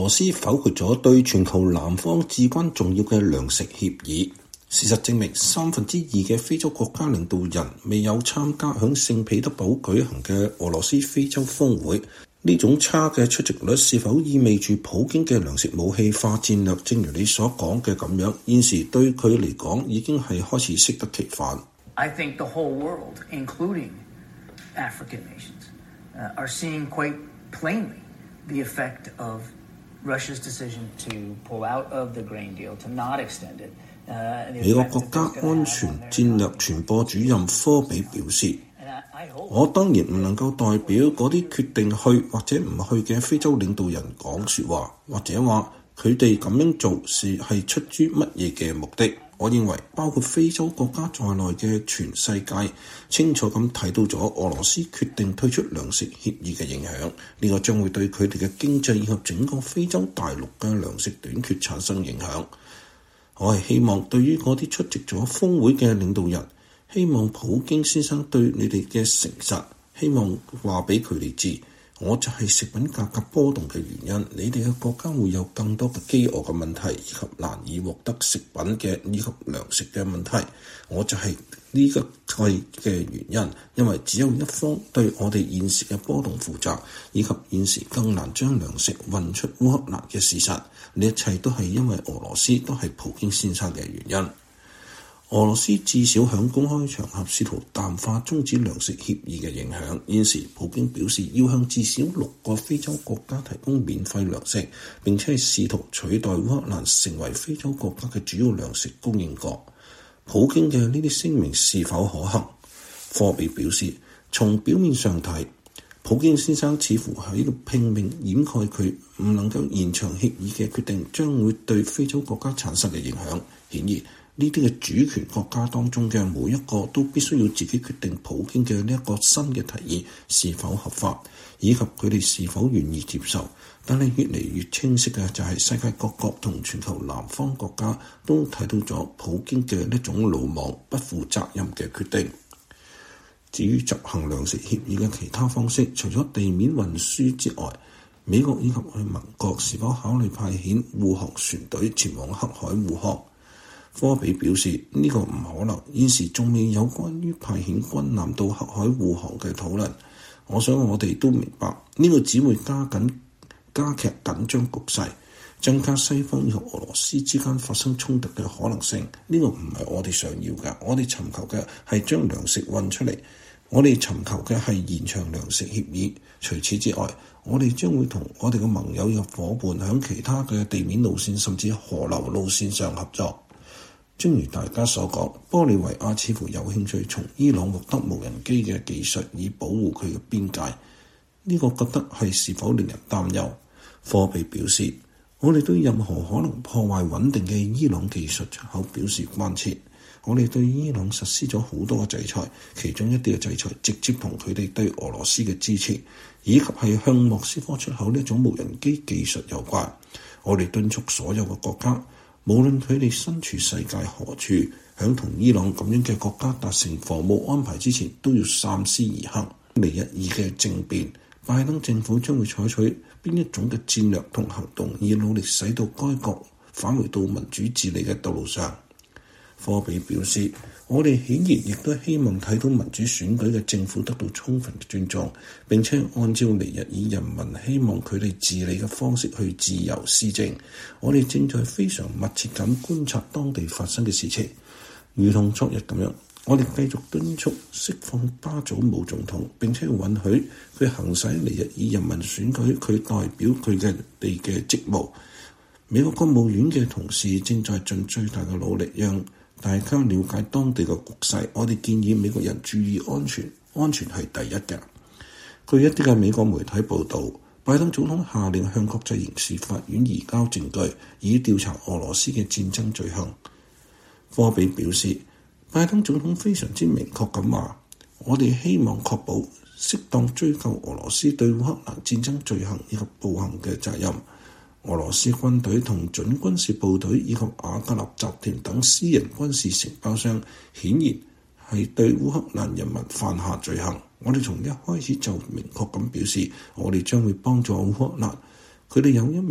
羅斯否決咗對全球南方至關重要嘅糧食協議。事實證明，2/3嘅非洲國家領導人未有參加響聖彼得堡舉行嘅俄羅斯非洲峰會。呢種差嘅出席率是否意味住普京嘅糧食武器化戰略，正如你所講嘅咁樣，現時對佢嚟講已經係開始適得其反。 I think the whole world, including African nations, are seeing quite plainly the effect of Russia's decision to pull out of the grain deal, to not extend it. 美國國家安全戰略傳播主任科比表示，我當然唔能夠代表嗰啲決定去或者唔去嘅非洲領導人講説話，或者話佢哋咁樣做係出於乜嘢嘅目的。我認為包括非洲國家在內嘅全世界清楚咁睇到咗俄羅斯決定退出糧食協議嘅影響，呢個將會對佢哋嘅經濟以及整個非洲大陸嘅糧食短缺產生影響。我係希望對於嗰啲出席咗峰會嘅領導人，希望普京先生對你哋嘅誠實，希望話俾佢哋知，我就係食品價格波動嘅原因，你哋嘅國家會有更多嘅飢餓嘅問題，以及難以獲得食品嘅以及糧食嘅問題。我就係呢個嘅原因，因為只有一方對我哋現時嘅波動負責，以及現時更難將糧食運出烏克蘭嘅事實。呢一切都係因為俄羅斯，都係普京先生嘅原因。俄羅斯至少響公開場合試圖淡化終止糧食協議嘅影響。現時普京表示要向至少6個非洲國家提供免費糧食，並且係試圖取代烏克蘭成為非洲國家嘅主要糧食供應國。普京嘅呢啲聲明是否可行？科比表示，從表面上睇，普京先生似乎喺度拼命掩蓋佢唔能夠延長協議嘅決定將會對非洲國家產生嘅影響。顯然，呢啲嘅主權國家當中嘅每一個都必須要自己決定普京嘅呢一個新嘅提議是否合法，以及佢哋是否願意接受。但係越嚟越清晰嘅就係世界各國同全球南方國家都睇到咗普京嘅呢種魯莽不負責任嘅決定。至於執行糧食協議嘅其他方式，除咗地面運輸之外，美國以及佢盟國是否考慮派遣護航船隊前往黑海護航？科比表示呢個唔可能，現時仲未有關於派遣軍艦到黑海護航嘅討論。我想我哋都明白呢個只會加劇緊張局勢，增加西方以及俄羅斯之間發生衝突嘅可能性。呢個唔係我哋想要嘅，我哋尋求嘅係將糧食運出嚟，我哋尋求嘅係延長糧食協議。除此之外，我哋將會同我哋嘅盟友及夥伴喺其他嘅地面路線甚至河流路線上合作。正如大家所講，玻利維亞似乎有興趣從伊朗獲得無人機嘅技術，以保護佢嘅邊界。呢個覺得是否令人擔憂？科比表示，我哋對任何可能破壞穩定嘅伊朗技術出口表示關切。我哋對伊朗實施咗好多嘅制裁，其中一啲嘅制裁直接同佢哋對俄羅斯嘅支持，以及係向莫斯科出口呢種無人機技術有關。我哋敦促所有嘅國家，無論佢哋身處世界何處，響同伊朗咁樣嘅國家達成防務安排之前，都要三思而行。尼日爾嘅政變，拜登政府將會採取邊一種嘅戰略同行動，以努力使到該國返回到民主治理嘅道路上。科比表示，我哋顯然亦都希望睇到民主選舉嘅政府得到充分嘅尊重，並且按照尼日爾人民希望佢哋治理嘅方式去自由施政。我哋正在非常密切咁觀察當地發生嘅事情，如同昨日咁樣。我哋繼續敦促釋放巴祖姆總統，並且允許佢行使尼日爾人民選舉佢代表佢哋嘅職務。美國國務院嘅同事正在盡最大嘅努力，讓大家了解當地嘅局勢。我哋建議美國人注意安全，安全係第一嘅。據一啲嘅美國媒體報導，拜登總統下令向國際刑事法院移交證據，以調查俄羅斯嘅戰爭罪行。科比表示，拜登總統非常之明確咁話，我哋希望確保適當追究俄羅斯對烏克蘭戰爭罪行以及暴行嘅責任。俄羅斯軍隊同準軍事部隊以及瓦格納集團等私人軍事承包商，顯然係對烏克蘭人民犯下罪行。我哋從一開始就明確咁表示，我哋將會幫助烏克蘭。佢哋有一名特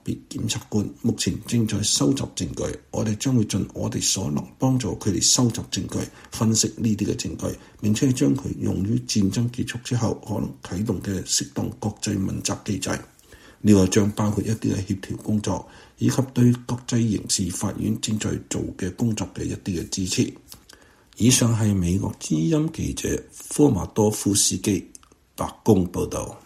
別檢察官目前正在收集證據，我哋將會盡我哋所能幫助佢哋收集證據、分析呢啲嘅證據，並且將佢用於戰爭結束之後可能啟動嘅適當國際問責機制。呢個將包括一啲嘅協調工作，以及對國際刑事法院正在做嘅工作嘅一啲嘅支持。以上係美國之音記者科馬多夫斯基白宮報導。